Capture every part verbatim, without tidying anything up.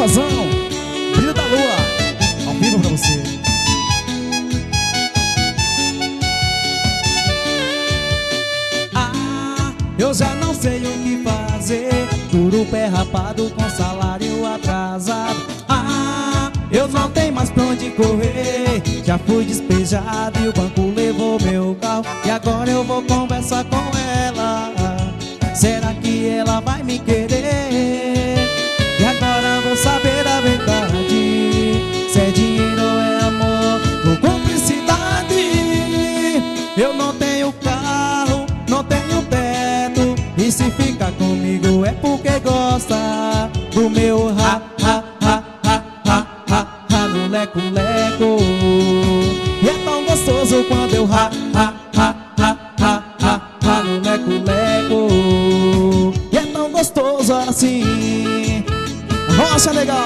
Forrozão, Brilho da Lua, ao vivo pra você. Ah, eu já não sei o que fazer, duro pé rapado com salário atrasado. Ah, eu não tenho mais pra onde correr, já fui despejado e o banco levou meu carro. E agora eu vou conversar com ela, será que ela vai me querer? E agora vou saber a verdade, se é dinheiro ou é amor ou cumplicidade. Eu não tenho carro, não tenho teto, e se fica comigo é porque gosta do meu ha, ha, ha, ha, ha, ha, ha, no leco, leco. E é tão gostoso quando eu ha, ha, ha, ha, ha, ha, ha, no leco, leco. E é tão gostoso assim. Rocha legal.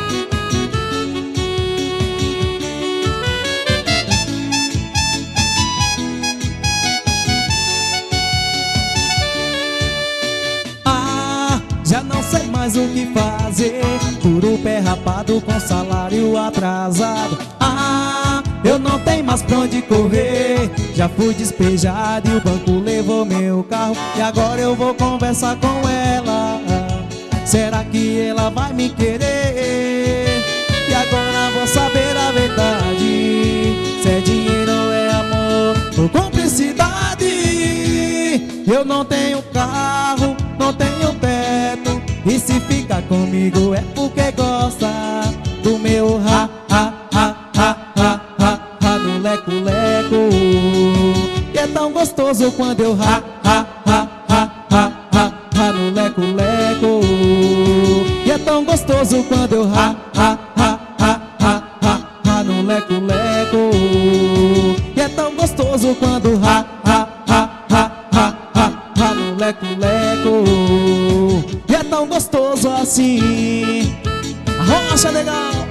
Ah, já não sei mais o que fazer, puro pé rapado com salário atrasado. Ah, eu não tenho mais pra onde correr, já fui despejado e o banco levou meu carro. E agora eu vou conversar com ela, será que ela vai me querer? E agora vou saber a verdade, se é dinheiro ou é amor ou cumplicidade. Eu não tenho carro, não tenho teto, e se fica comigo é porque gosta do meu ha, ha, ha, ha, ha, ha, ha, no leco, leco. E é tão gostoso quando eu ha, ha, ha, ha, ha, ha, ha, no leco, leco. E é tão gostoso quando eu ha, ha, ha, ha, ha, ha, ha, no leco, leco. E é tão gostoso quando ha, ha, ha, ha, ha, ha, ha, no leco, leco. E é tão gostoso assim. Rocha legal.